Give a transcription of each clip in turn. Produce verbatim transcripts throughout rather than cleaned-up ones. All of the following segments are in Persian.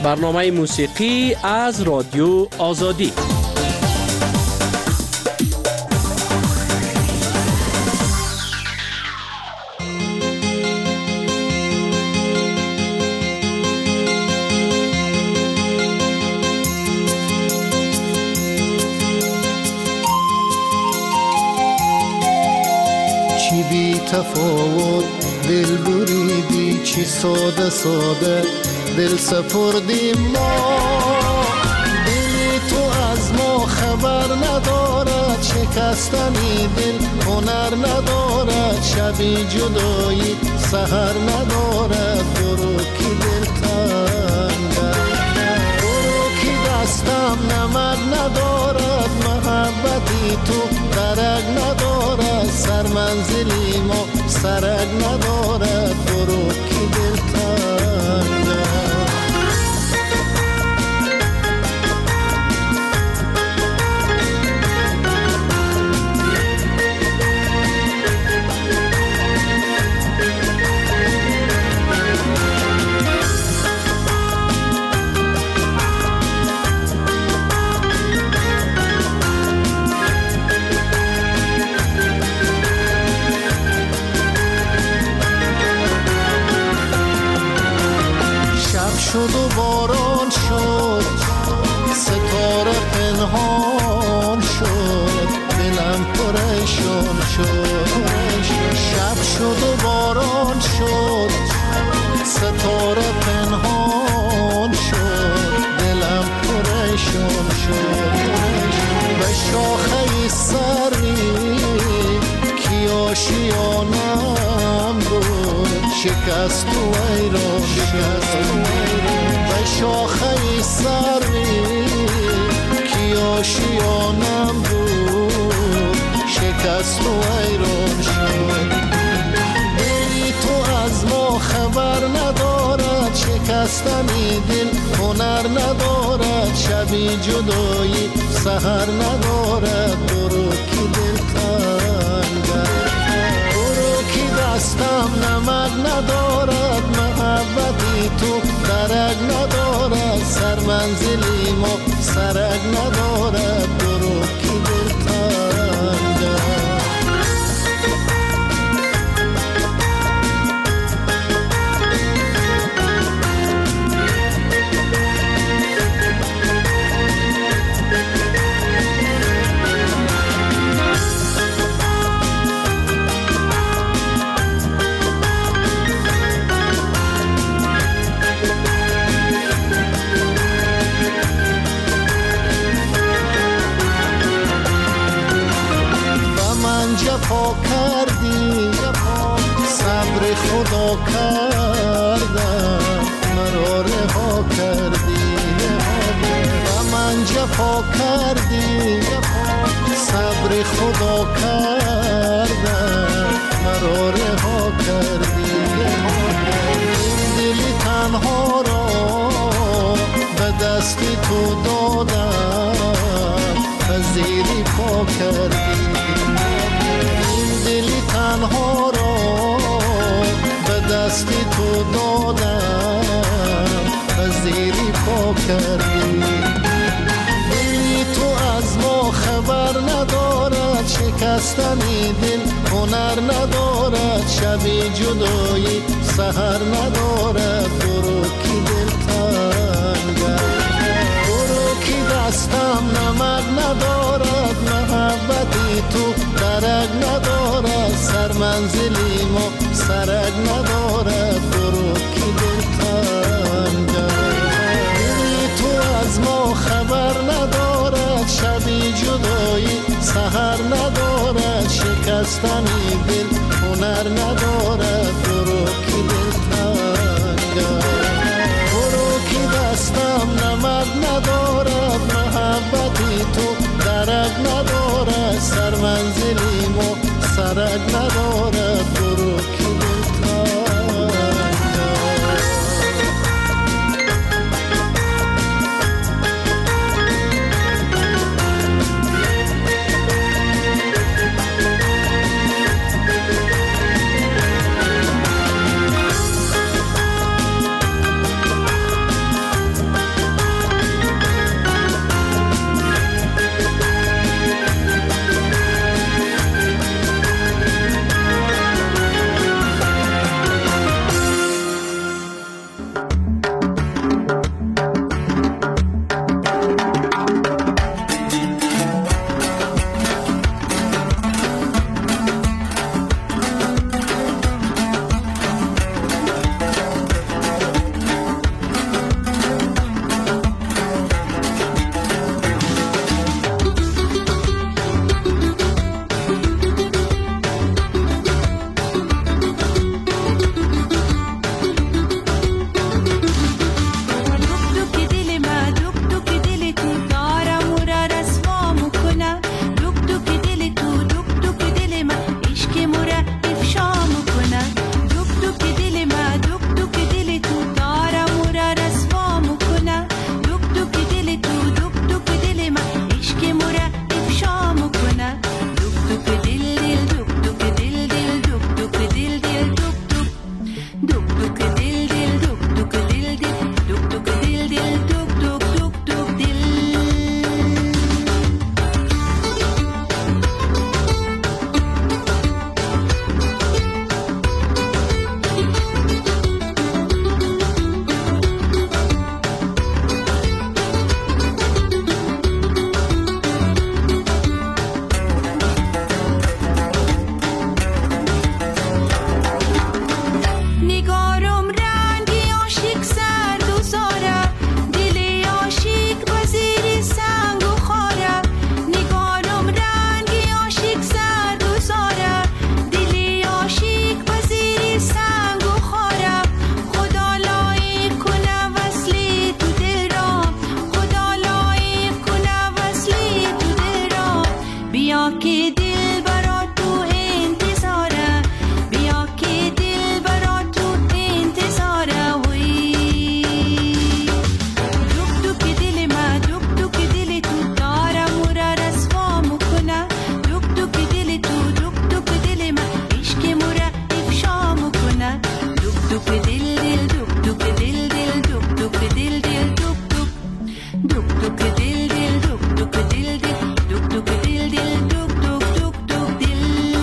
برنامه موسیقی از رادیو آزادی. چی بی تفاوت دل بریدی، چی ساده ساده دل سپردیم ما. دلی تو از ما خبر ندارد، شکستنی دل هنر ندارد. شبی جدایی سحر ندارد، برو کی دل تنگه، برو کی دستم نمک ندارد. محبتی تو درک ندارد، سر منزلی ما سرک ندارد. برو کی دل تنگه. شد و باران شد، ستاره پنهان شد، دلم پریشان شد. شب شد و باران شد، ستاره پنهان شد، دلم پریشان شد. به شاخه سری کی آشیانم بود، شکست و ایران شد. به شاخه سری کی آشیانم بود، شکست و ایران شد. دلی تو از ما خبر ندارد، شکستنی دل هنر ندارد. شبی جدایی سحر ندارد، برو کی دل تنگه، برو کی دستم نمک ندارد. محبتی تو درک ندارد، سر منزلی ما سرک ندارد. برو کی دل تنگه. جفا کردی، صبر خدا کردم، مرا رها کردی. و من جفا کردی، صبر خدا کردم، مرا رها کردی. این دلی تنها را به دستی تو دادم، پذیری پا کردی. دلی تنها را به دستی تو دادم، پذیری پا کردی. دلی تو از ما خبر ندارد، شکستنی دل هنر ندارد. شبی جدایی سحر ندارد، برو کی دل تنگه، برو کی دستم نمک ندارد. محبتی تو درک ندارد، سر منزلی ما سرک ندارد. برو کی دل تنگه، دلی تو از ما خبر ندارد. شبی جدایی سحر ندارد، شکستنی دل هنر ندارد. برو کی دل تنگه، برو کی دستم نمک ندارد. محبتی تو درک ندارد، سر منزلی ما سرک ندارد. برو کی دل تنگه. بیا که دل برا تو انتظاره، بیا که دل برا تو انتظاره. وی دوک دوک دل ما، دوک دوک دل تو داره مورا رسوا مکنه، دوک دوک دل تو، دوک دوک دل ما عشق مورا افشا مکنه. دوک دوک دل دل، دوک دوک دل دل، دوک دوک دل دل، دوک دوک دوک دوک دل دل، دوک دوک دل دل، دوک دوک دل دل، دوک دوک دوک دوک دل.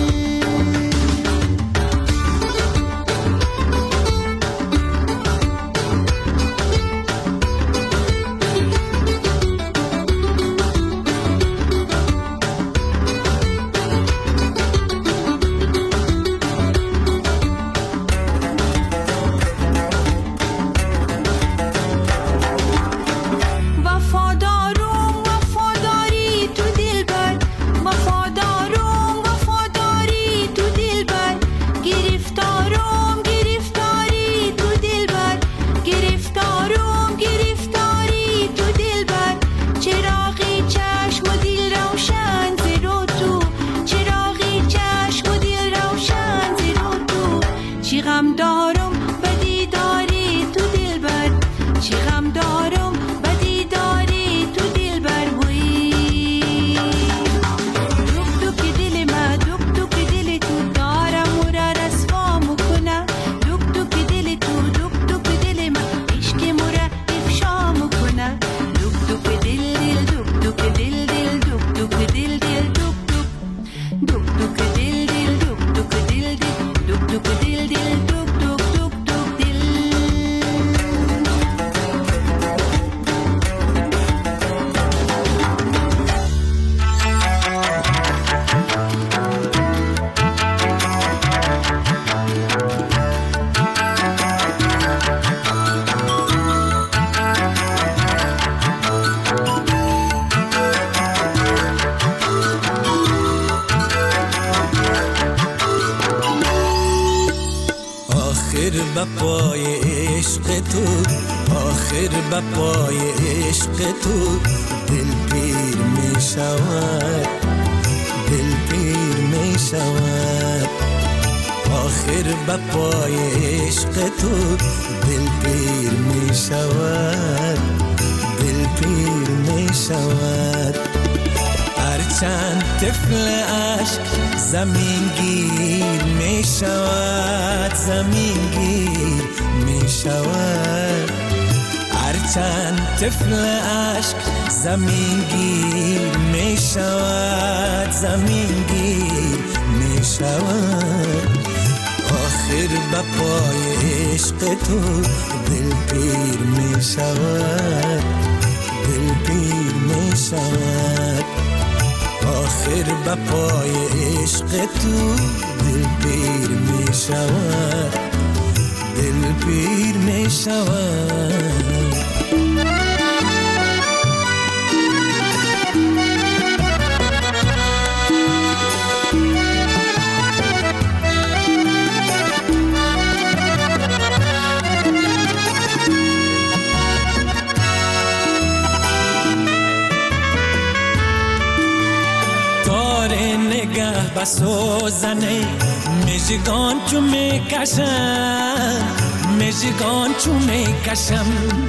وفادارم وفاداری تو دلبر، وفادارم وفاداری تو دلبر. گرفتارم گرفتاری تو دلبر، گرفتارم گرفتاری تو دلبر. چراغی چشم و دل روشن زیرو تو، چراغی چشم و دل روشن زیرو تو. چی غم دارم بدی داری تو دلبر، چی غم دارم بدی داری تو دلبر. وی دوک دوک دل ما، دوک دوک دل تو داره مورا رسوا مکنه، دوک دوک دل تو، دوک دوک دل ما عشق مورا افشا مکنه. دوک دوک دل دل، دوک دوک دل دل، دوک دوک دل دل، دوک دوک دوک دوک دل دل، دوک دوک دل دل، دوک دوک دل دل، دوک دوک دوک دوک دل. آخر بپای عشق تو، آخر بپای عشق تو دل پیر می شود، دل پیر می شود. آخر بپای عشق تو دل پیر می شود، دل پیر می شود. هرچند طفل عشق زمین گیر می شود، زمین گیر می شود. هرچند طفل عشق زمین گیر می شود، زمین گیر می شود. آخر بپای عشق تو دل پیر می شود، دل پیر می شود. آخر بپای عشق تو دل پیر می شود، دل پیر می شود. نگه بسوزنه مژگان چو میکشم، مژگان چو میکشم.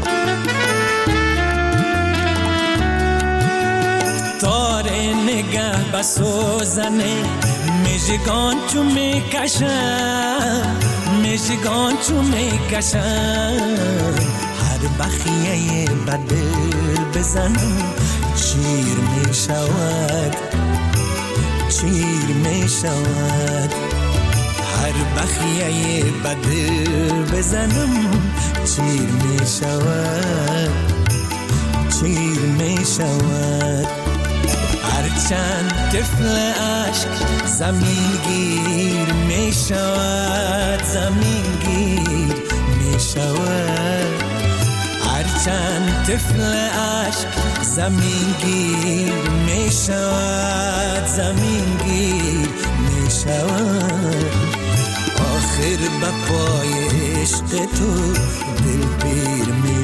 تار نگه بسوزنه مژگان چو میکشم، مژگان چو میکشم. هر بخیه بدل بزنم شیر می شود، شیر می شود. هر بخیه بدل بزنم شیر می شود، شیر می شود. هرچند طفل عشق زمین گیر می شود، زمین گیر می شود. هرچند طفل عشق زمین گیر می شود، زمین گیر می شود. آخر بپای عشق تو دل پیر می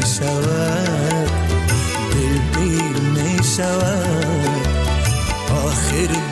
شود، دل پیر می شود. آخر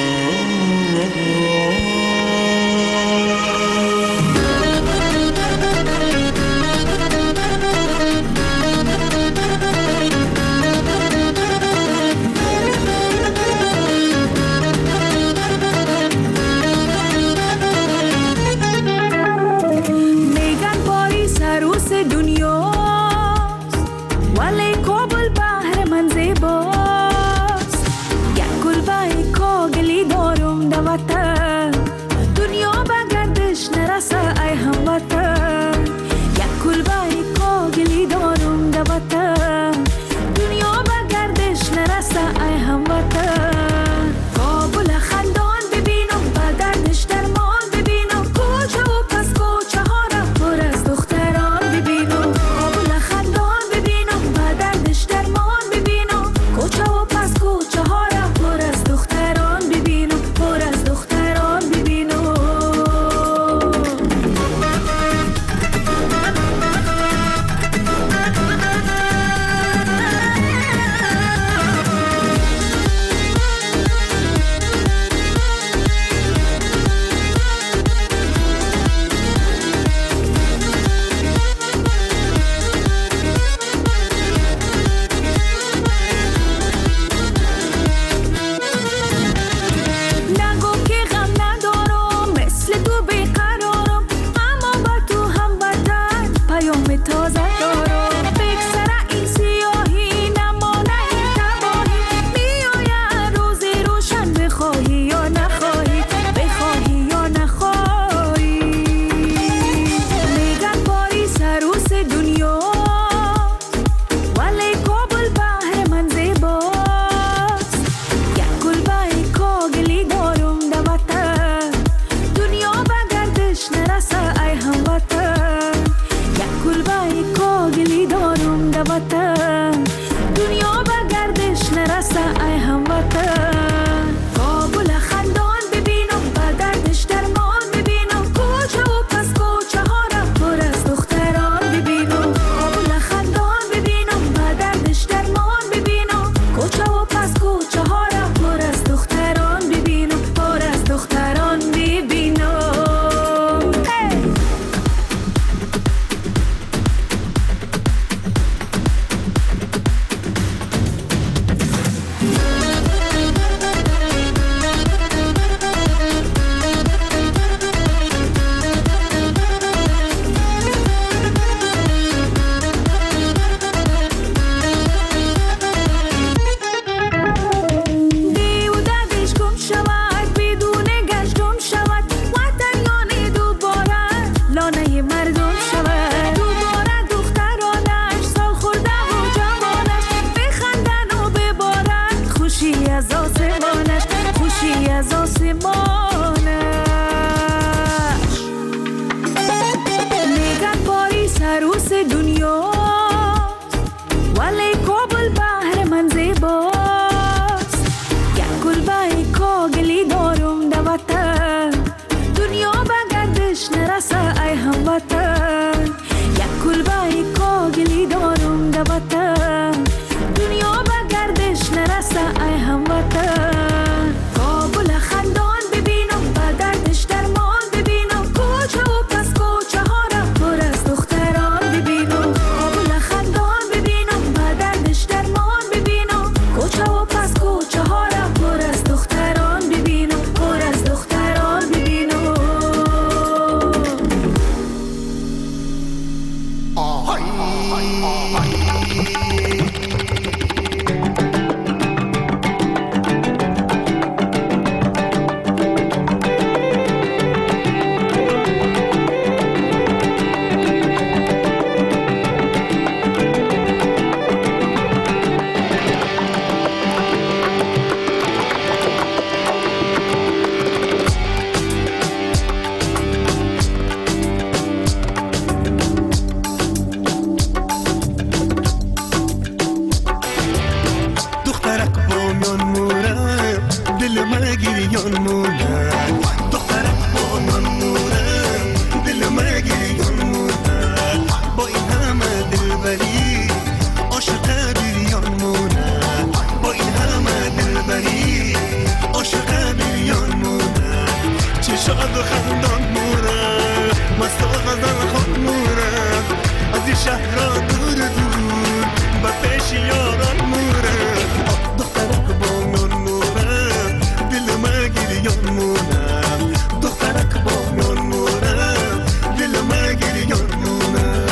شاد و خندان مورم مست و غزل خود مورم از این شهر را دور دور به پیش یاران مورم دخترک با میان مورم دل ما گریان مورم دخترک با میان مورم دل ما گریان مورم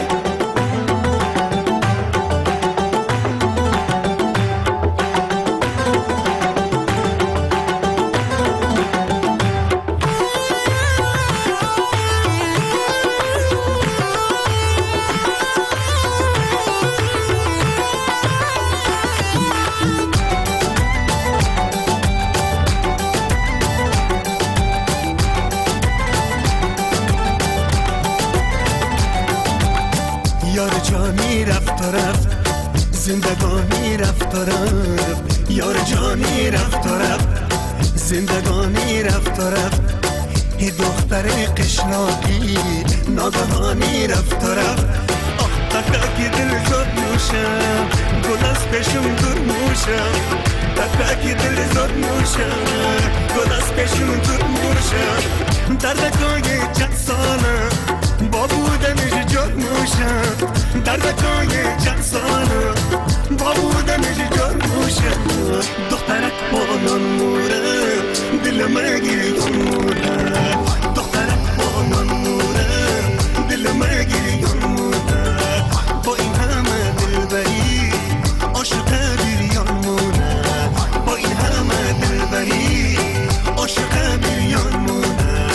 یار جانی رفت و رفت زندگانی رفت و رفت یار جانی رفت و رفت زندگانی رفت و رفت ای دختر قشناقی ناگهانی رفت و رفت آخ تکاکی دل زد نوشم گل از پیشم دور موشم تکاکی دل زد نوشم گل از پیشم دور موشم دردکای چند سالم با بودنش جد موشم دردکای چند سالم با بودنش جد موشم دخترک بانان مورم دل من گریان مورم دخترک بانان مورم دل من گریان مورم با این همه دلبری عاشق بریان مورم با این همه دلبری عاشق بریان مورم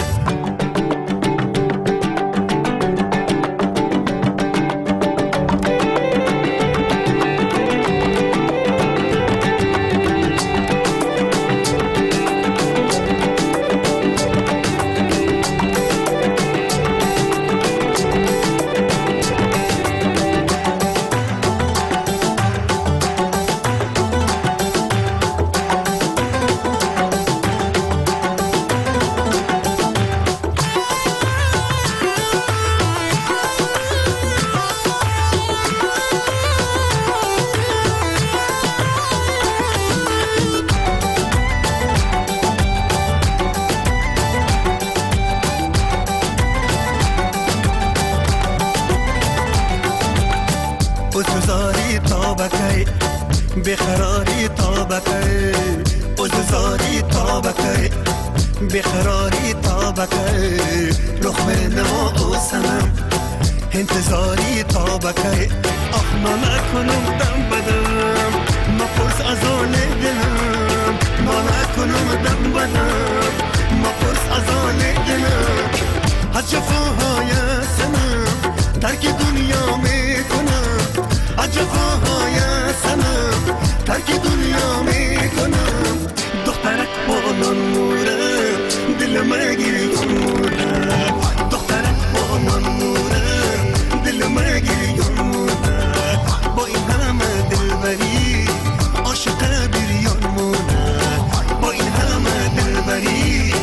بزاری تابکی بخراری تابکی بزاری تابکی بخراری تابکی لخمه نما و سنم انتظاری تابکی آخ ما نکنم دم بدم ما پرس از آن دلم ما نکنم دم بدم ما پرس از آن دلم از جفاهای سنم ترک دنیا میکنم از جفاهای سنم ترک دنیا میکنم دخترک بانان مورم دل من گریان مورم دخترک بانان مورم دل من گریان مورم با این همه دلبری عاشق بریان مورم با این همه دلبری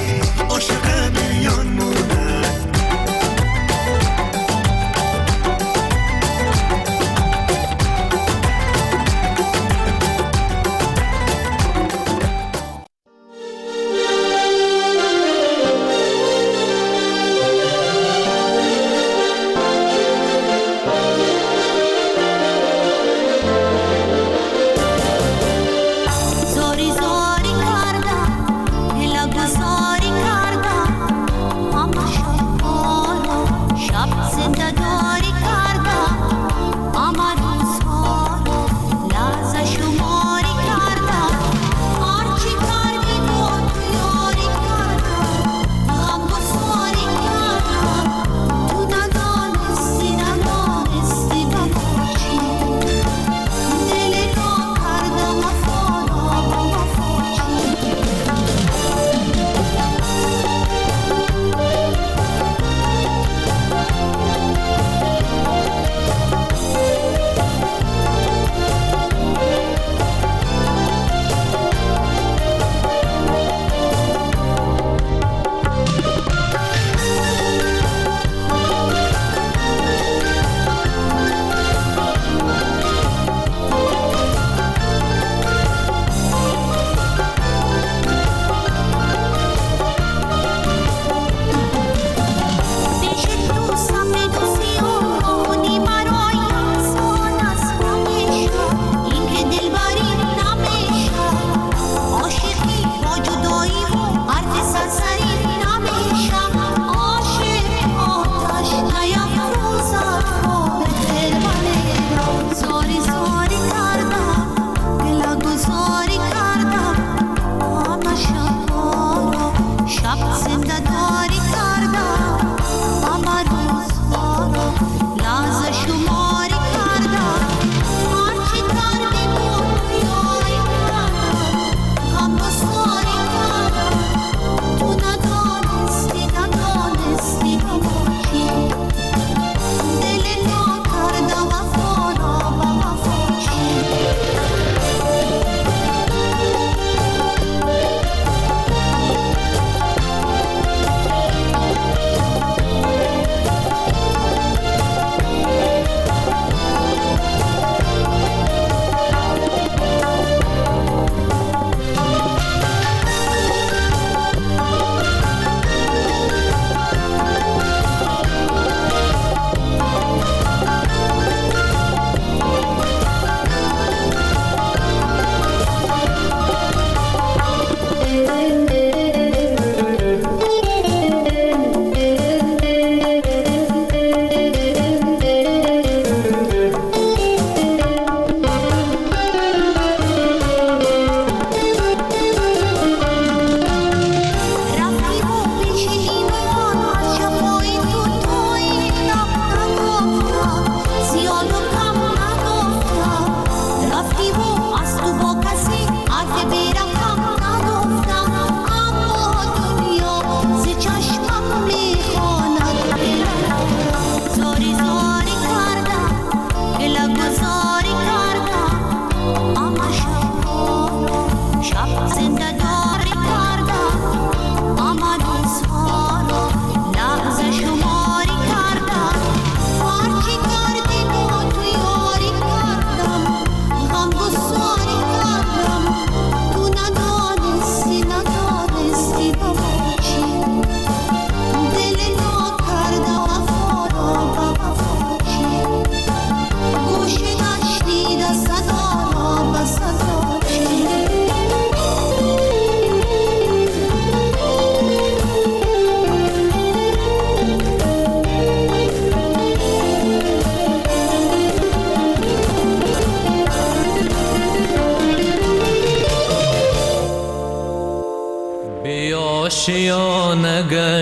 آشیانه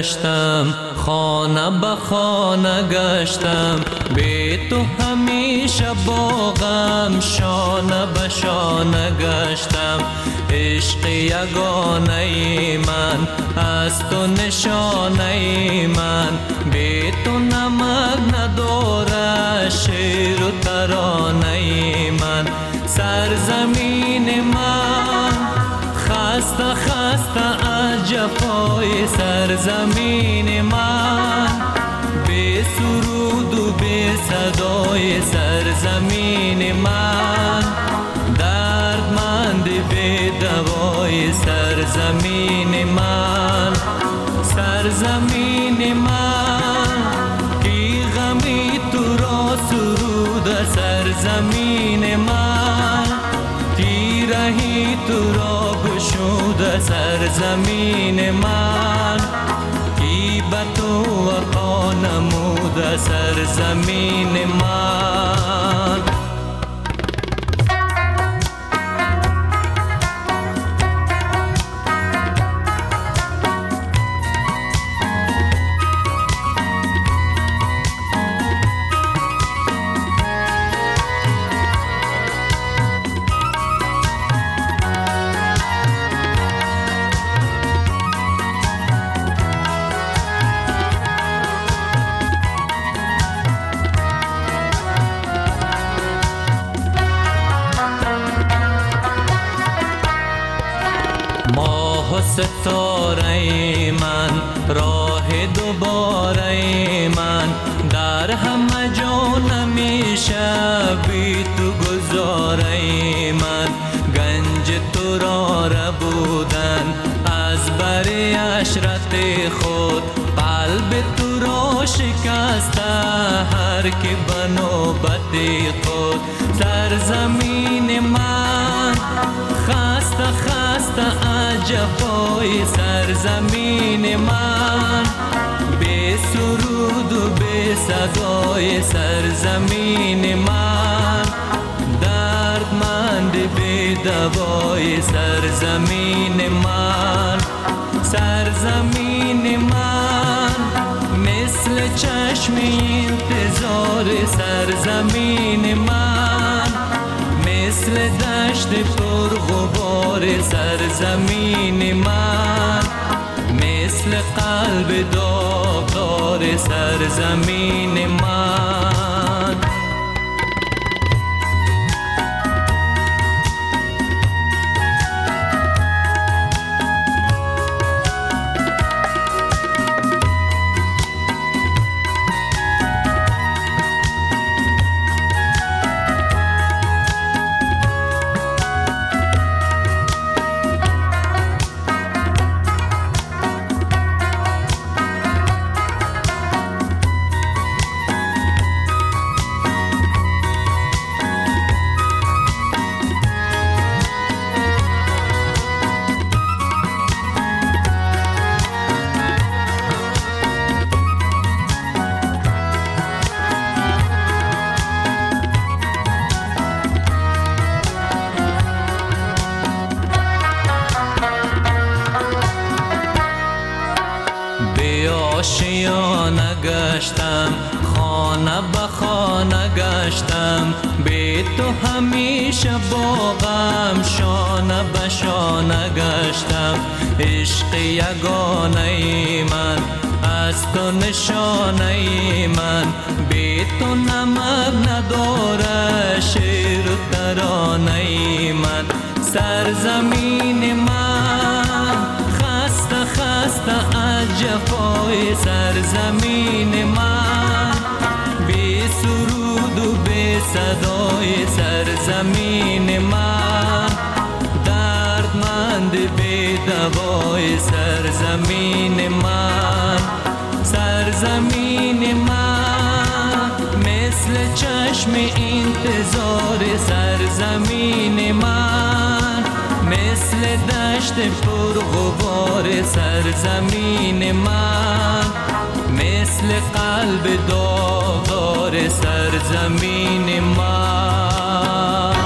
گشتم، خانه به خانه گشتم، بی تو همیشه با غم شانه به شانه گشتم. عشق یگانه من از تو نشانه من، بی تو نمک نداره شعر و ترانه من. سرزمین من خسته خسته از جفای سرزمین من، بی سرود و بی صدای سرزمین من، دردمند بی دوای سرزمین من. سرزمین من کی غمی تو را سرود سرزمین من، کی رهی تو را گشود سرزمین من، کی به تو وفا نمود سرزمین من. ماه و ستاره من، راه دوباره من، در همه جا نمیشه بی تو گذاره من. گنج تو را ربودن از بر عشرت خود، قلب تو را شکسته هر که به نوبت خود. سرزمین من خسته خسته از جفای سرزمین من، بی سرود و بی صدای سرزمین من، دردمند بی دوای سرزمین من. سرزمین زمین من، مثل چشم انتظار سرزمین من، مثل دشت پر غبار سرزمین من، مثل قلب داغدار سرزمین من. آشیانه گشتم، خانه به خانه گشتم، بی تو همیشه با غم شانه به شانه گشتم. عشق یگانه من از تو نشانه من، بی تو نمک نداره شعر و ترانه من. سرزمین من خسته خسته از جفای سرزمین من، بی سرود و بی صدای سرزمین من، دردمند بی دوای سرزمین من. سرزمین من مثل چشم انتظار سرزمین من، مثل دشت پر غبار سرزمین من، مثل قلب داغدار سرزمین من.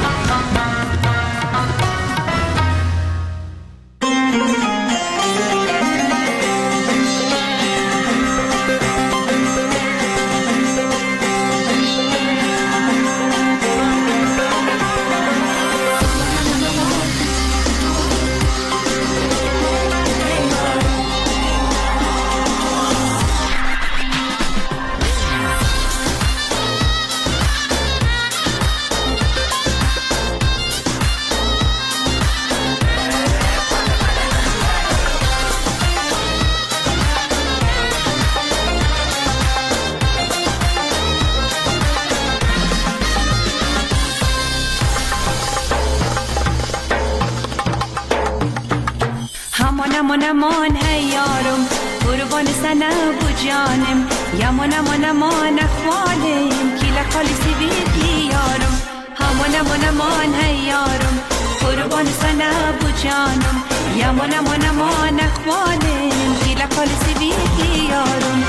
امان امان ای یارم قربان سنه بو جانم، یمان امان امان اخوالم کیلا خالی سیبیدی یارم. امان امان امان ای یارم قربان سنه بو جانم، یمان امان امان اخوالم کیلا خالی سیبیدی یارم.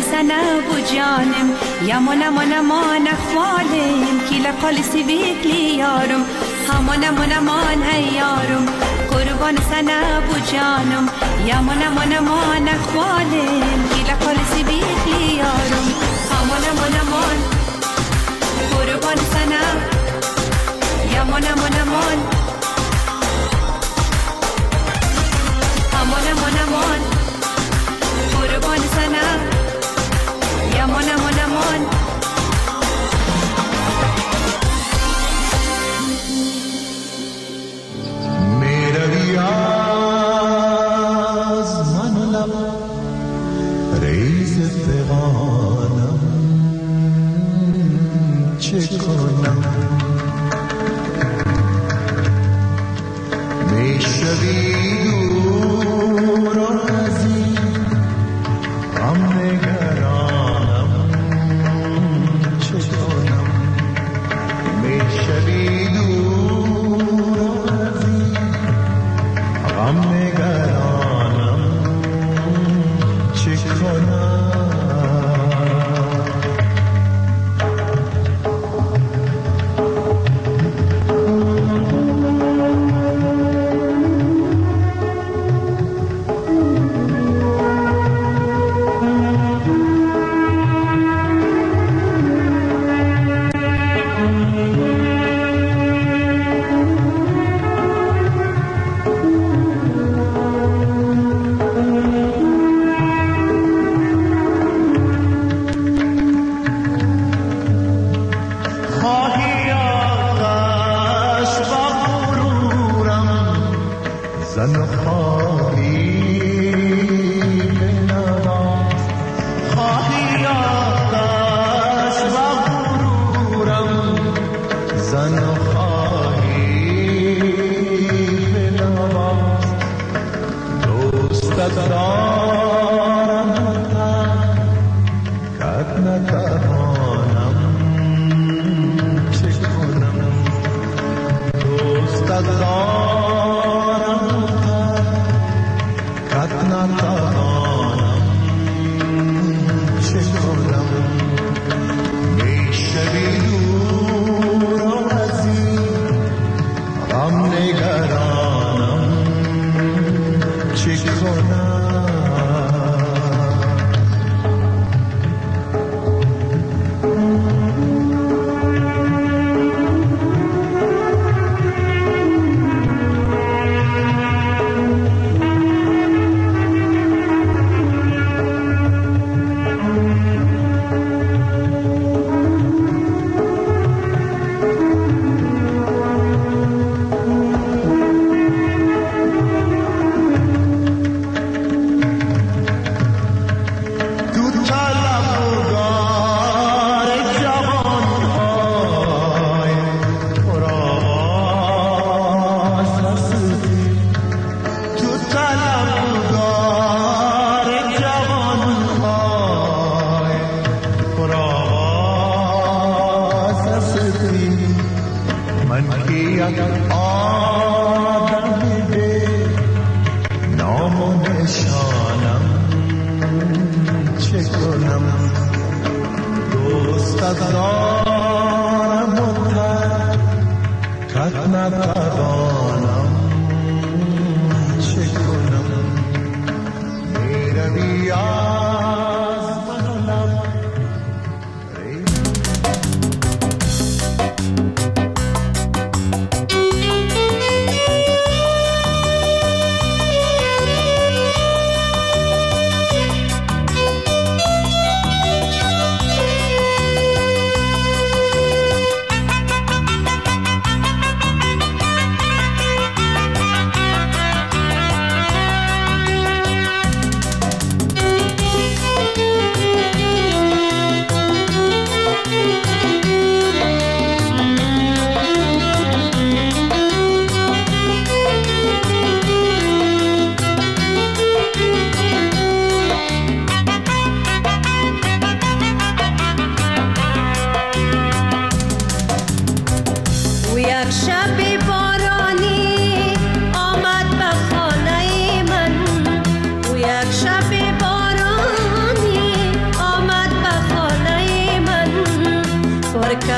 سنه بو جانم یمان امان امان اخوالم کی لقال سیبیک لیارم همان امان امان هیارم قربان سنه بو جانم یمان امان امان اخوالم کی لقال سیبیک لیارم همان امان امان قربان سنه یمان امان امان همان امان امان قربان سنه یمان امان امان میروی از من لب ریز فغانم چه کنم میشوی دور و نزدیک غم نگرانم چه کنم میشوی دور و نزدیک غم نگرانم چه کنم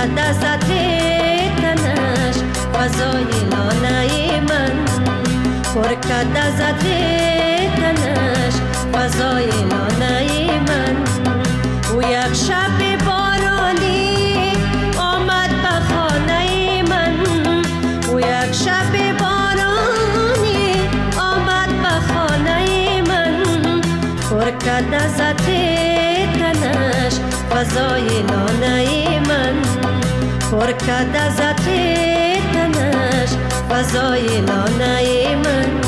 کرد از تنش فضای لانه من، پر کرد از تنش فضای لانه من. او یک شب بارانی آمد به خانه من، او یک شب بارانی آمد به خانه من، پر کرد از تنش فضای لانه من، پر کرد از تنش فضای لانه من.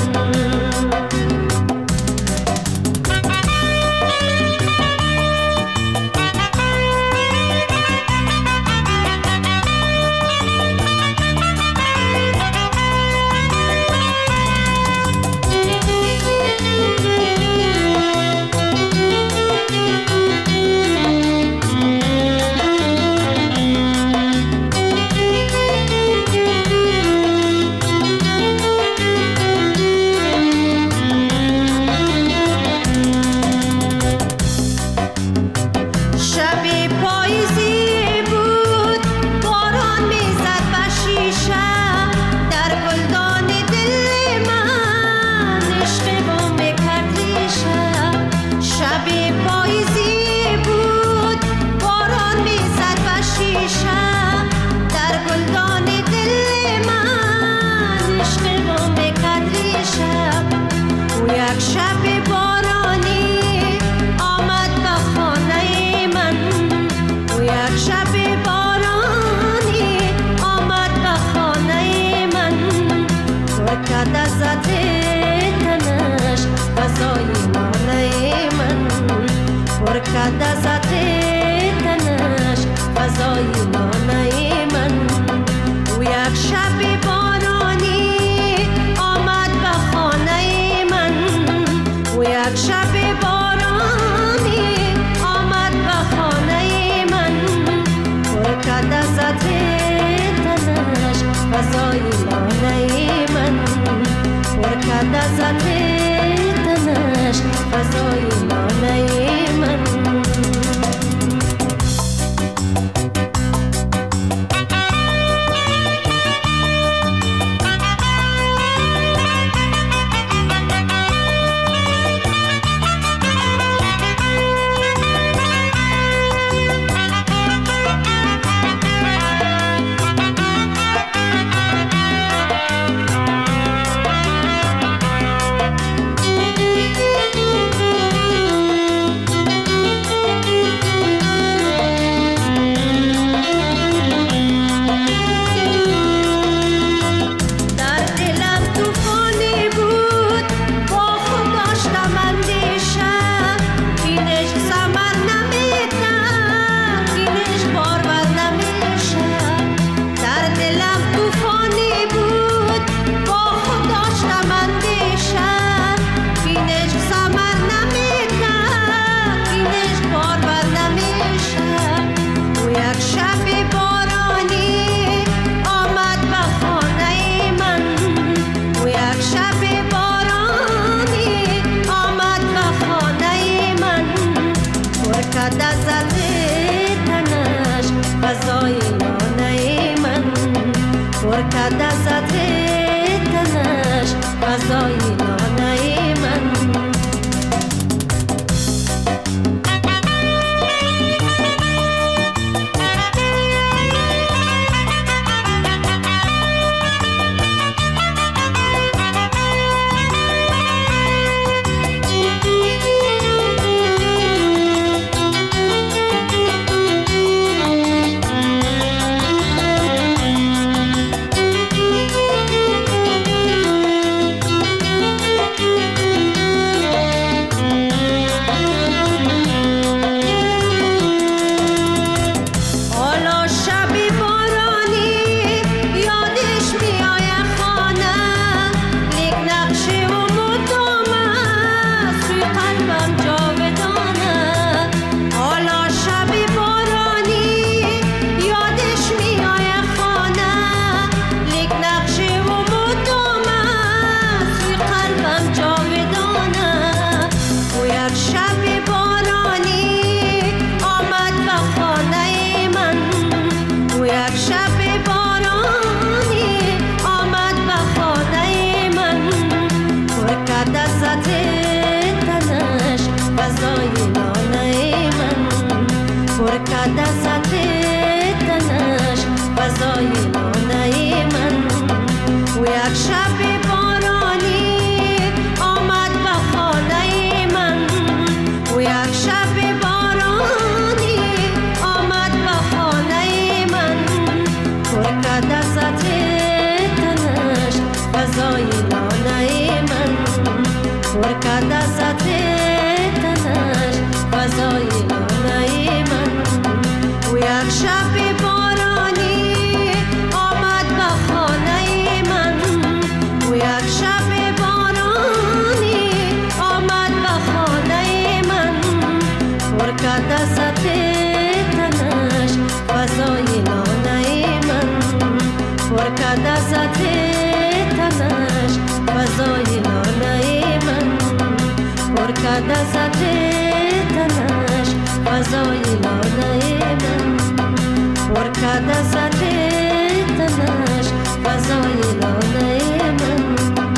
مقدست تنش فضای لانه من و یک شب بارانی آمد به خانه من و یک شب بارانی آمد به خانه من مقدست تنش فضای لانه من مقدست تنش فضای لانه من و یک شب بارانی آمد به خانه من و یک شب بارانی آمد به خانه من مقدست تنش فضای لانه من مقدست تنش فضای لانه من مقدست تنش فضای لانه من مقدست تنش فضای لانه من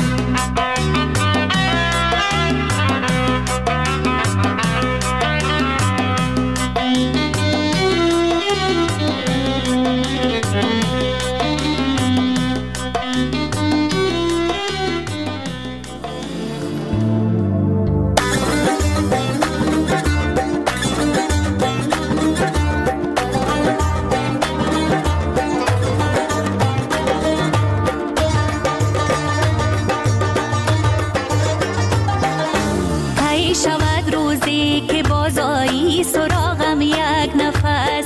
شود روزی که بازایی سراغم یک نفس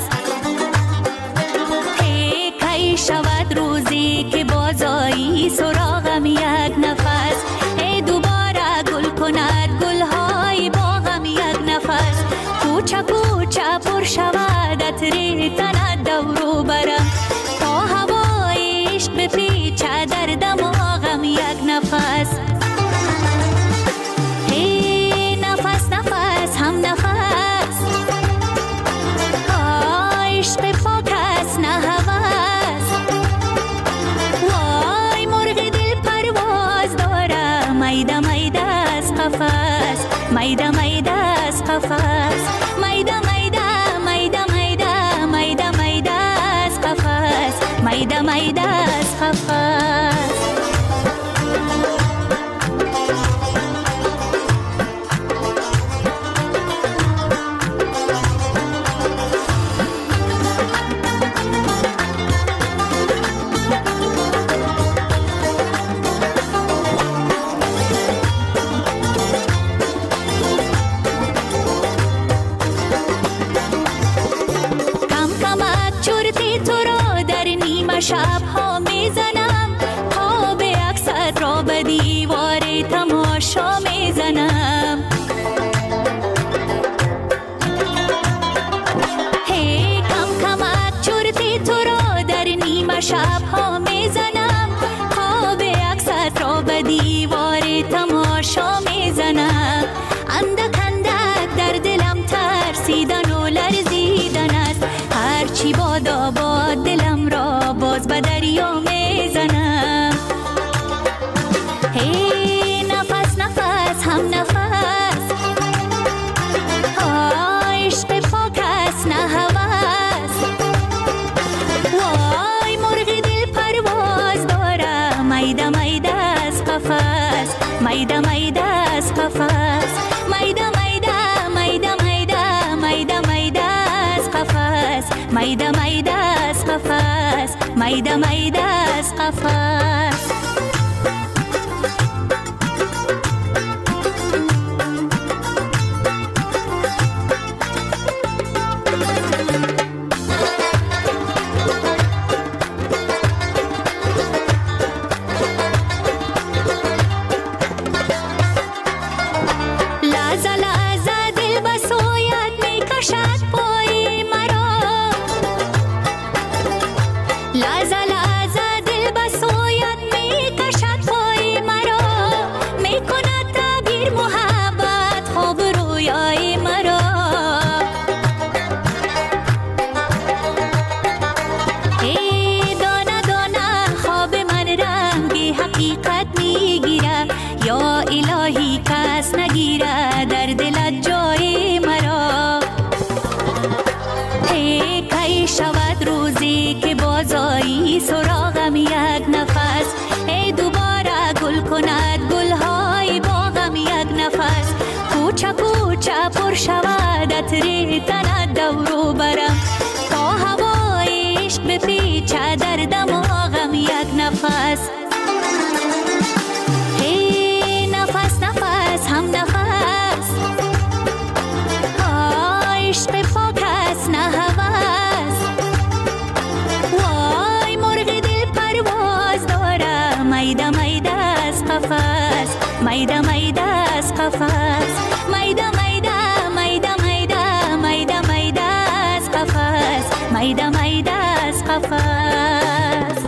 هی کی شود روزی که بازایی سراغم یک نفس ای دوباره گل کند گلهای باغم یک نفس کوچه کوچه پر شود عطر تنت دورو برم تا هوای عشق بپیچه در دماغم یک نفس هم نفس عشق پاک است نه هوس وای مرغ دل پرواز داره میده میده از قفس میده میده از قفس میده میده میده میده میده میده از قفس میده میده از قفس شب ها میزنم ها به عکست را به دیوار تماشا میزنم هی کم کمک چرتی تو را در نیمه شب ها میزنم ها به عکست را به دیوار تماشا میزنم اندک اندک در دلم ترسیدن و لرزیدن است هرچی بادا باد دلم را باز به دریا میزنم هی نفس نفس هم نفس عشق پاک است نه هوس وای مرغ دل پرواز داره میده میده از قفس میده میده از قفس میده میده میده میده میده میده از قفس میده میده از قفس میده میده از قفس لحظه لحظه دل بسوید هی کی شود روزی که بازایی سراغم یک نفس، ای دوباره گل کند گلهای باغم یک نفس، کوچه کوچه پر شود عطر تنت دورو برم، تا هوای عشق بپیچه در دماغم یک نفس. هی نفس نفس هم نفس، عشق پاک است نه هوس، وای مرغ دل پرواز داره، میده میده از قفس، میده میده از قفس، میده میده میده میده میده میده از قفس، میده میده از قفس.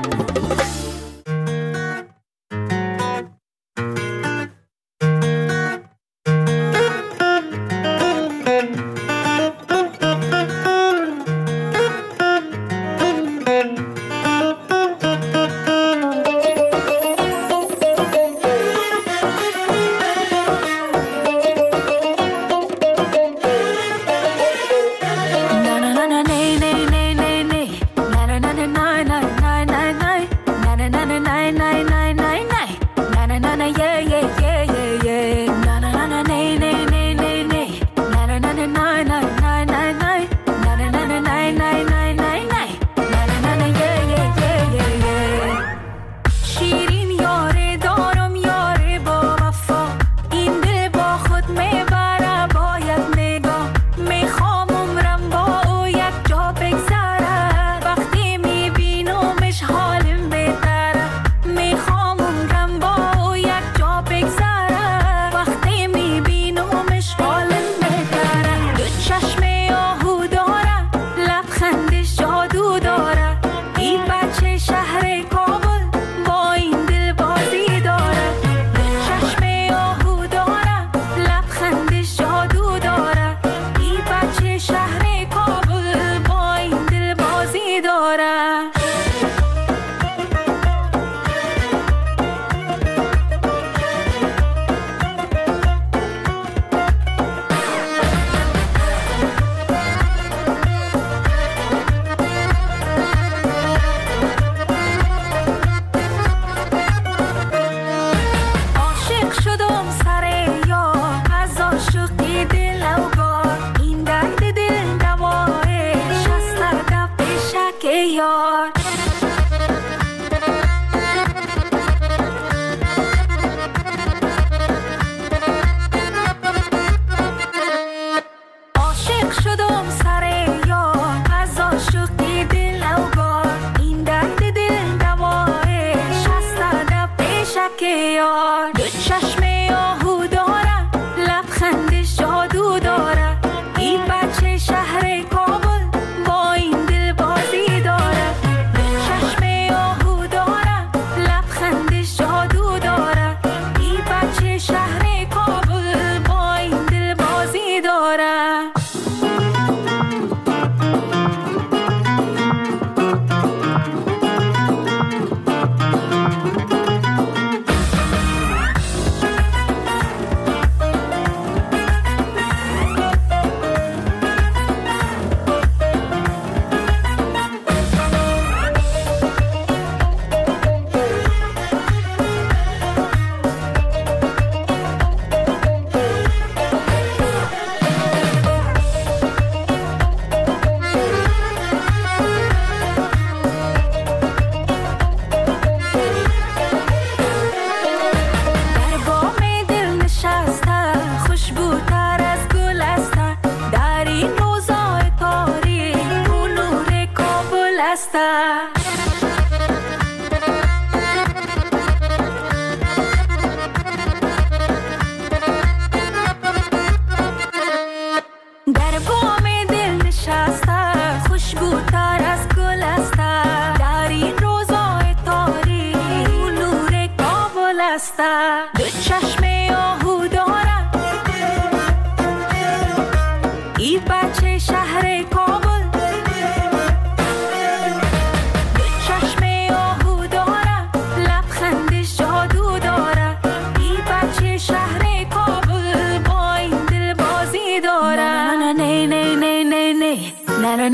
ای بچه شهر کابل